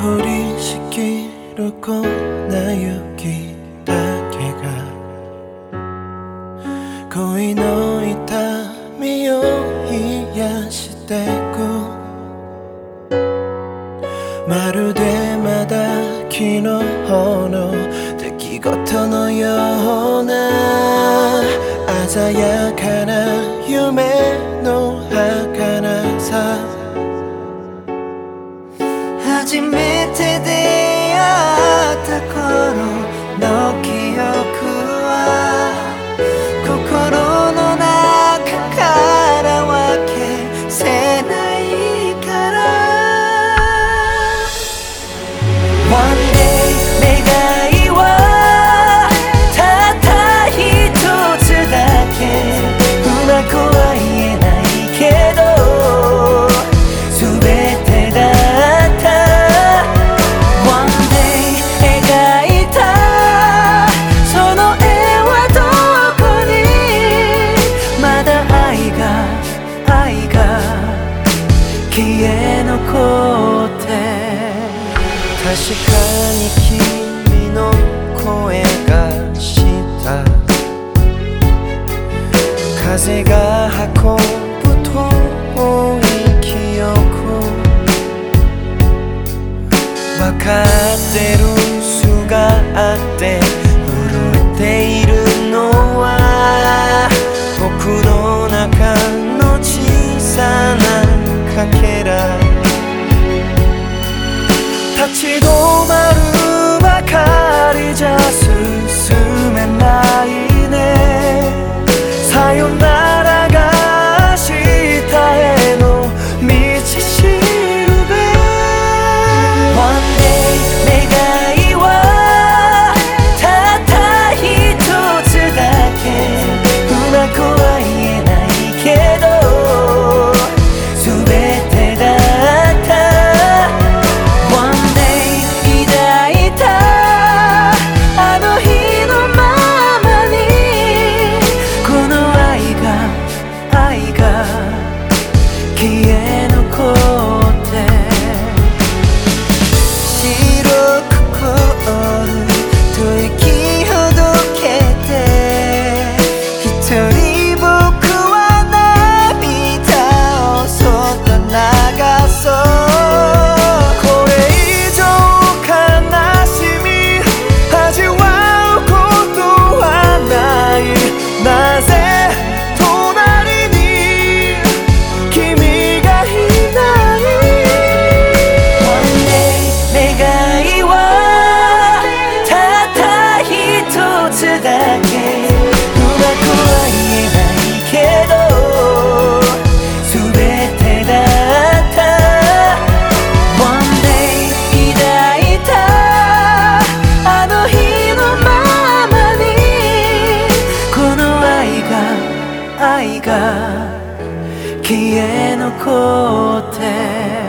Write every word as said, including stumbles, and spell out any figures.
降りしきる粉雪だけが恋の痛みを癒してく、まるでまだ昨日の出来事のような鮮やかな夢の儚さ。初めて出会った頃の記憶は心の中から分けせないから。 One day 願いはたった一つだけ、うまくは言えないけど全てだった。 One day 描いたその絵はどこに、まだ愛が愛が消え残って。確かに君の声がした風が運ぶ遠い記憶、分かってる姿で震えているのは僕の中の小さなかけら。立ち止まるばかりじゃ進めないね。さよならが明日への道しるべ。 One day 願いはたった一つだけ、うまくは言えないけど全てだった。消え残って白く凍る吐息ほどけて、一人僕は涙をそっと流そう。これ以上悲しみ味わうことはない。なぜ愛が消え残って。